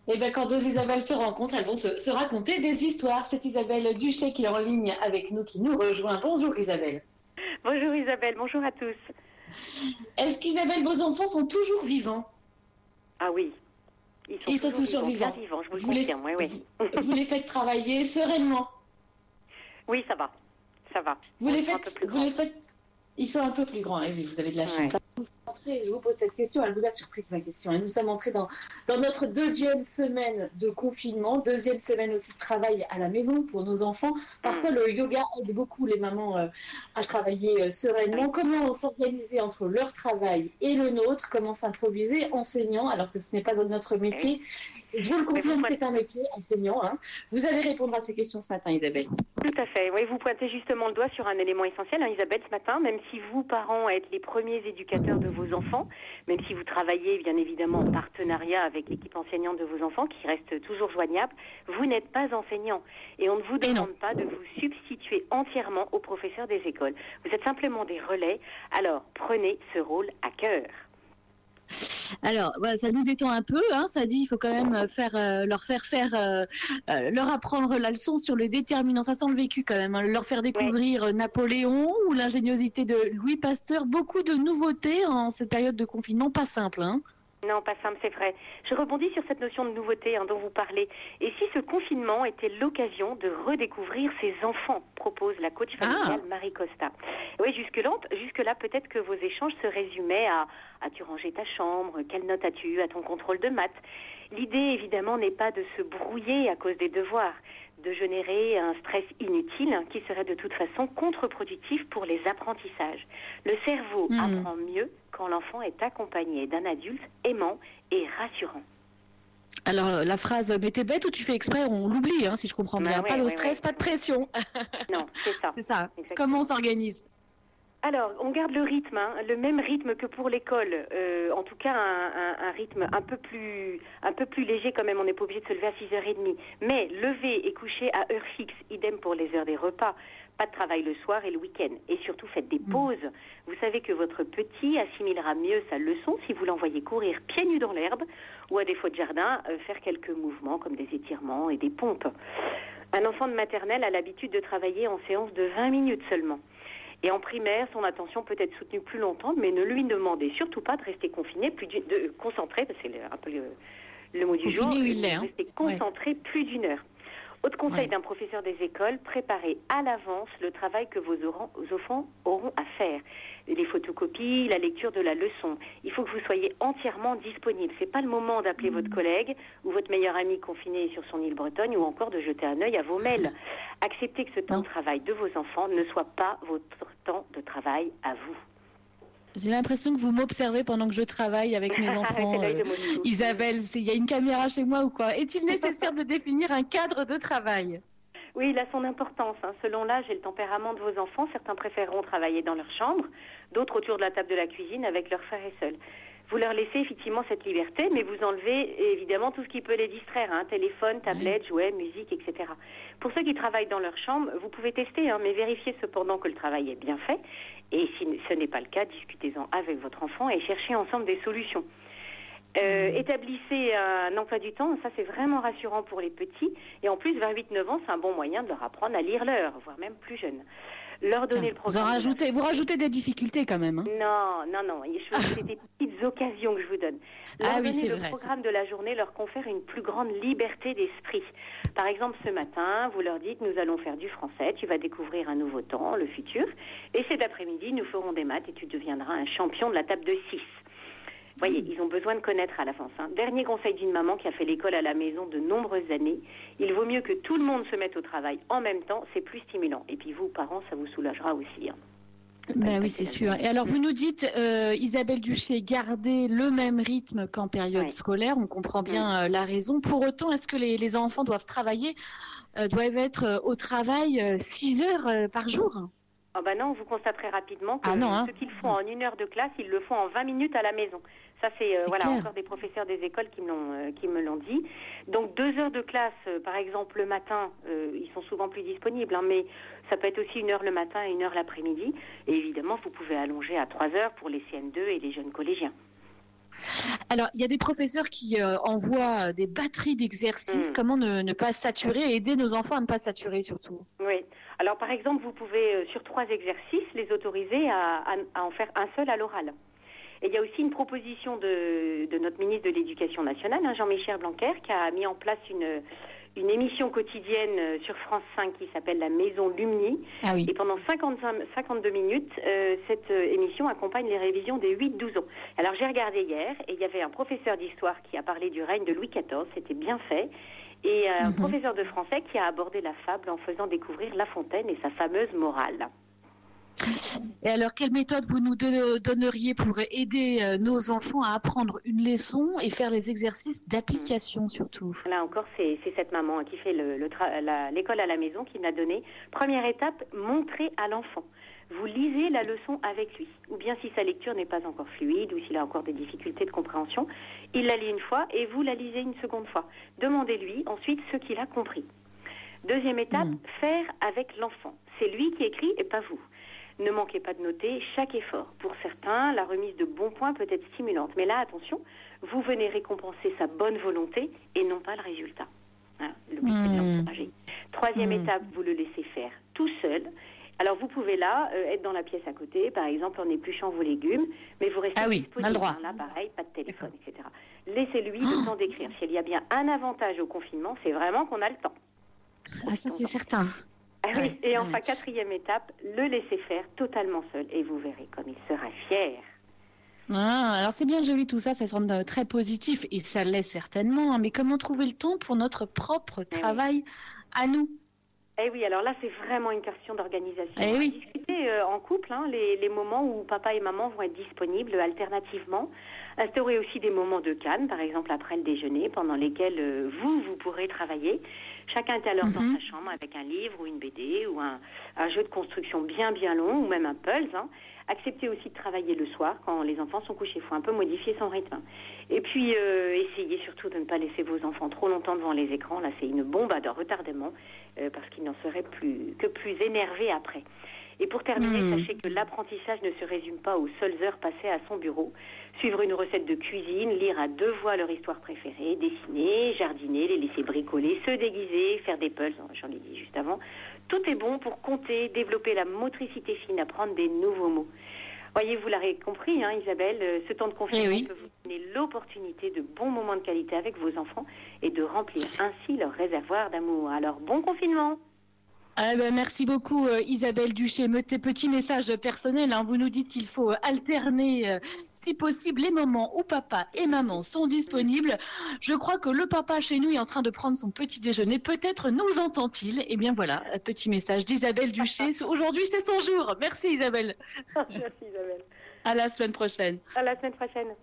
Et bien, quand deux Isabelles se rencontrent, elles vont se raconter des histoires. C'est Isabelle Duché qui est en ligne avec nous, qui nous rejoint. Bonjour Isabelle. Bonjour Isabelle, bonjour à tous. Est-ce qu'Isabelle, vos enfants sont toujours vivants? Ah oui, Ils sont toujours vivants. Bien vivants, je vous le confirme, oui. Vous les faites travailler sereinement? Oui, ça va. Vous les faites. Ils sont un peu plus grands, et vous avez de la chance. Ouais. Je vous pose cette question, elle vous a surpris ma question. Nous sommes entrés dans notre deuxième semaine de confinement, deuxième semaine aussi de travail à la maison pour nos enfants. Parfois, le yoga aide beaucoup les mamans à travailler sereinement. Oui. Comment s'organiser entre leur travail et le nôtre? Comment s'improviser enseignant alors que ce n'est pas notre métier? Oui. Je vous le confirme, c'est un métier enseignant. Hein. Vous allez répondre à ces questions ce matin, Isabelle. Tout à fait. Oui, vous pointez justement le doigt sur un élément essentiel, hein, Isabelle, ce matin. Même si vous, parents, êtes les premiers éducateurs de vos enfants, même si vous travaillez bien évidemment en partenariat avec l'équipe enseignante de vos enfants, qui reste toujours joignable, vous n'êtes pas enseignant. Et on ne vous demande pas de vous substituer entièrement aux professeurs des écoles. Vous êtes simplement des relais. Alors, prenez ce rôle à cœur. Alors, voilà, ça nous détend un peu, hein, ça dit il faut quand même leur apprendre la leçon sur le déterminant, ça sent le vécu quand même, hein, leur faire découvrir Napoléon ou l'ingéniosité de Louis Pasteur, beaucoup de nouveautés en cette période de confinement, pas simple, hein. Non, pas simple, c'est vrai. Je rebondis sur cette notion de nouveauté dont vous parlez. Et si ce confinement était l'occasion de redécouvrir ses enfants, propose la coach familiale Marie Costa. Oui, jusque-là, peut-être que vos échanges se résumaient à « as-tu rangé ta chambre ? Quelle note as-tu à ton contrôle de maths ?» L'idée, évidemment, n'est pas de se brouiller à cause des devoirs, de générer un stress inutile qui serait de toute façon contre-productif pour les apprentissages. Le cerveau apprend mieux quand l'enfant est accompagné d'un adulte aimant et rassurant. Alors, la phrase « mais t'es bête ou tu fais exprès ?» on l'oublie, hein, si je comprends bien. Pas de stress, pas de pression. Non, c'est ça. C'est ça. Exactement. Comment on s'organise? Alors, on garde le rythme, le même rythme que pour l'école. En tout cas, un rythme un peu plus léger quand même. On n'est pas obligé de se lever à 6h30. Mais lever et coucher à heure fixe, idem pour les heures des repas. Pas de travail le soir et le week-end. Et surtout, faites des pauses. Vous savez que votre petit assimilera mieux sa leçon si vous l'envoyez courir pieds nus dans l'herbe ou à défaut de jardin, faire quelques mouvements comme des étirements et des pompes. Un enfant de maternelle a l'habitude de travailler en séance de 20 minutes seulement. Et en primaire, son attention peut être soutenue plus longtemps, mais ne lui demandez surtout pas de rester confiné, concentré, parce que c'est un peu le mot du jour, de rester concentré plus d'une heure. Autre conseil d'un professeur des écoles, préparez à l'avance le travail que vos enfants auront à faire. Les photocopies, la lecture de la leçon. Il faut que vous soyez entièrement disponible. C'est pas le moment d'appeler votre collègue ou votre meilleur ami confiné sur son île Bretonne ou encore de jeter un œil à vos mails. Acceptez que ce temps de travail de vos enfants ne soit pas votre temps de travail à vous. J'ai l'impression que vous m'observez pendant que je travaille avec mes enfants. Isabelle, il y a une caméra chez moi ou quoi? Est-il nécessaire de définir un cadre de travail? Oui, il a son importance. Selon l'âge et le tempérament de vos enfants, certains préféreront travailler dans leur chambre, d'autres autour de la table de la cuisine avec leurs frères et sœurs. Vous leur laissez effectivement cette liberté, mais vous enlevez évidemment tout ce qui peut les distraire, téléphone, tablette, jouets, musique, etc. Pour ceux qui travaillent dans leur chambre, vous pouvez tester, mais vérifiez cependant que le travail est bien fait. Et si ce n'est pas le cas, discutez-en avec votre enfant et cherchez ensemble des solutions. Établissez un emploi du temps, ça c'est vraiment rassurant pour les petits. Et en plus, vers 8-9 ans, c'est un bon moyen de leur apprendre à lire l'heure, voire même plus jeune. Leur donner le programme. Vous rajoutez des difficultés quand même. Non. C'est des petites occasions que je vous donne. Leur donner le programme de la journée leur confère une plus grande liberté d'esprit. Par exemple, ce matin, vous leur dites, nous allons faire du français, tu vas découvrir un nouveau temps, le futur. Et cet après-midi, nous ferons des maths et tu deviendras un champion de la table de 6. Vous voyez, ils ont besoin de connaître à l'avance. Dernier conseil d'une maman qui a fait l'école à la maison de nombreuses années, il vaut mieux que tout le monde se mette au travail en même temps, c'est plus stimulant. Et puis vous, parents, ça vous soulagera aussi. Ben oui, c'est sûr. Et alors, vous nous dites, Isabelle Duché, gardez le même rythme qu'en période scolaire. On comprend bien la raison. Pour autant, est-ce que les enfants doivent être au travail 6 heures par jour? Non, vous constaterez rapidement que ce qu'ils font en 1 heure de classe, ils le font en 20 minutes à la maison. Ça, c'est encore des professeurs des écoles qui me l'ont dit. Donc 2 heures de classe, par exemple le matin, ils sont souvent plus disponibles, mais ça peut être aussi 1 heure le matin et 1 heure l'après-midi. Et évidemment, vous pouvez allonger à 3 heures pour les CM2 et les jeunes collégiens. Alors, il y a des professeurs qui envoient des batteries d'exercices. Comment ne pas saturer et aider nos enfants à ne pas saturer surtout? Oui. Alors, par exemple, vous pouvez, sur 3 exercices, les autoriser à en faire un seul à l'oral. Et il y a aussi une proposition de notre ministre de l'Éducation nationale, Jean-Michel Blanquer, qui a mis en place une émission quotidienne sur France 5 qui s'appelle La Maison Lumni. Ah oui. Et pendant 52 minutes, cette émission accompagne les révisions des 8-12 ans. Alors j'ai regardé hier et il y avait un professeur d'histoire qui a parlé du règne de Louis XIV, c'était bien fait. Et un professeur de français qui a abordé la fable en faisant découvrir La Fontaine et sa fameuse morale. Et alors, quelle méthode vous nous donneriez pour aider nos enfants à apprendre une leçon et faire les exercices d'application surtout? Là encore, c'est cette maman qui fait l'école à la maison qui m'a donné. Première étape, montrer à l'enfant. Vous lisez la leçon avec lui. Ou bien si sa lecture n'est pas encore fluide ou s'il a encore des difficultés de compréhension, il la lit une fois et vous la lisez une seconde fois. Demandez-lui ensuite ce qu'il a compris. Deuxième étape, faire avec l'enfant. C'est lui qui écrit et pas vous. Ne manquez pas de noter chaque effort. Pour certains, la remise de bons points peut être stimulante. Mais là, attention, vous venez récompenser sa bonne volonté et non pas le résultat. Hein, le but, c'est de l'encourager. Troisième étape, vous le laissez faire tout seul. Alors, vous pouvez là être dans la pièce à côté, par exemple en épluchant vos légumes, mais vous restez disponible. On a le droit. Là, pareil, pas de téléphone, etc. Laissez-lui le temps d'écrire. S'il y a bien un avantage au confinement, c'est vraiment qu'on a le temps. Ah, ça, c'est certain. Ah oui. Et enfin, quatrième étape, le laisser faire totalement seul. Et vous verrez comme il sera fier. Ah, alors c'est bien joli tout ça, ça semble très positif et ça l'est certainement. Mais comment trouver le temps pour notre propre travail à nous? Eh oui, alors là, c'est vraiment une question d'organisation. Eh oui. Discuter en couple, les moments où papa et maman vont être disponibles alternativement. Instaurer aussi des moments de calme, par exemple après le déjeuner, pendant lesquels vous pourrez travailler. Chacun est alors dans sa chambre avec un livre ou une BD ou un jeu de construction bien long ou même un puzzle. Acceptez aussi de travailler le soir quand les enfants sont couchés. Il faut un peu modifier son rythme. Et puis, essayez surtout de ne pas laisser vos enfants trop longtemps devant les écrans. Là, c'est une bombe à retardement parce qu'ils n'en seraient que plus énervés après. Et pour terminer, sachez que l'apprentissage ne se résume pas aux seules heures passées à son bureau. Suivre une recette de cuisine, lire à 2 voix leur histoire préférée, dessiner, jardiner, les laisser bricoler, se déguiser, faire des puzzles, j'en ai dit juste avant. Tout est bon pour compter, développer la motricité fine, apprendre des nouveaux mots. Voyez, vous l'avez compris, Isabelle, ce temps de confinement peut vous donner l'opportunité de bons moments de qualité avec vos enfants et de remplir ainsi leur réservoir d'amour. Alors, bon confinement! Merci beaucoup Isabelle Duché. Petit message personnel, vous nous dites qu'il faut alterner si possible les moments où papa et maman sont disponibles. Je crois que le papa chez nous est en train de prendre son petit déjeuner. Peut-être nous entend-il. Eh bien voilà, petit message d'Isabelle Duché. Aujourd'hui c'est son jour. Merci Isabelle. Merci Isabelle. À la semaine prochaine. À la semaine prochaine.